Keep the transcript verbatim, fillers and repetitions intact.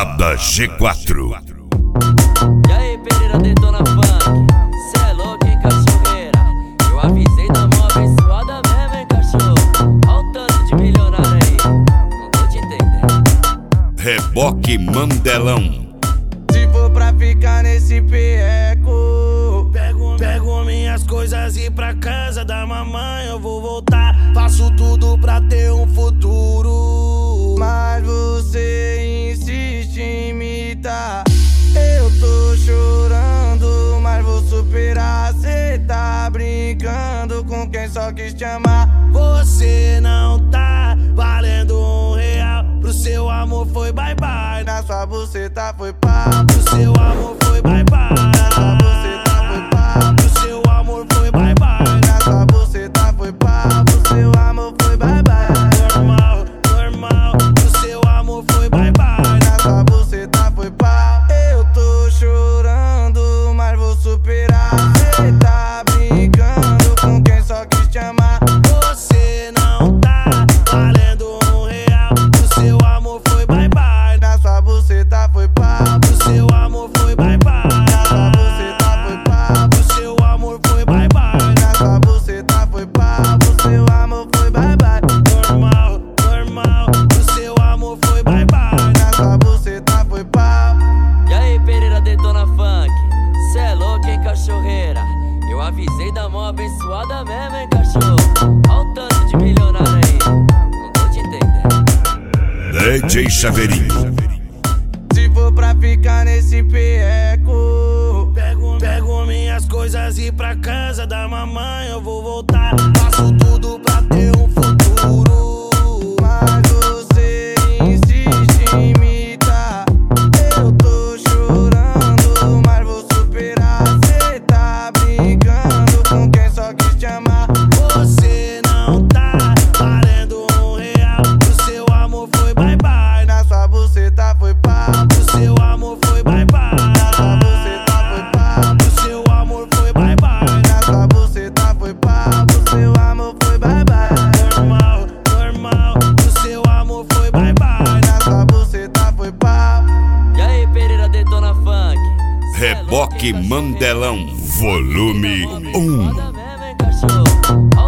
Balada G quatro. E aí, Pereira detona funk, cê é louco, hein, cachorreira? Eu avisei da mão abençoada mesmo, hein, cachorro? Olha o tanto de milionário aí, não tô te entendendo. Reboque Mandelão. Se for pra ficar nesse perreco, Pego, pego minhas coisas e ir pra casa da mamãe eu vou voltar. Faço tudo pra ter um futuro, mas você insiste em imitar. Eu tô chorando, mas vou superar. Cê tá brincando com quem só quis te amar. Você não tá valendo um real. Pro seu amor foi bye bye, na sua buceta foi pá. Pro seu amor foi bye bye, na sua buceta foi pá. Pro seu amor foi bye bye, na sua buceta foi pá. Pro seu amor foi bye bye. Normal, normal. Pro seu amor foi bye bye, na sua buceta foi pá. Eu tô chorando, mas vou superar. Cê tá brincando com quem só quis te amar. Você não tá valendo um real. Pro seu amor foi bye bye, na sua buceta foi pá. Pro seu amor foi bye bye, na sua buceta foi pá. Pro seu amor foi bye bye, na sua buceta foi pá. Pro seu amor foi bye bye. Normal, normal. Pro seu amor foi bye bye, na sua buceta foi pá. E aí, Pereira detona funk, cê é louco, hein, cachorreira? Eu avisei da mão abençoada mesmo, hein, cachorro? Olha o tanto de milionário aí, não tô te entendendo. D J Chaveirinho. Se for pra ficar nesse perreco, Pego, pego minhas coisas e ir pra casa da mamãe eu vou voltar. Faço tudo pra ter um futuro, mas você insiste em imitar. Eu tô chorando, mas vou superar. Cê tá brincando com quem só quis te amar. Você não tá valendo um real. Pro seu amor foi bye bye, na sua buceta foi pá. Pro seu amor foi bye bye, na sua buceta foi pá. Pro seu amor foi bye bye, na sua buceta foi pá. Pro seu amor foi bye bye. Normal, normal. Pro seu amor foi bye bye, na sua buceta foi pá. E aí, Pereira detona funk, cê é louco, Reboque hein, cachorreira? Mandelão. Volume Abençoada um. mesmo, hein, cachorro?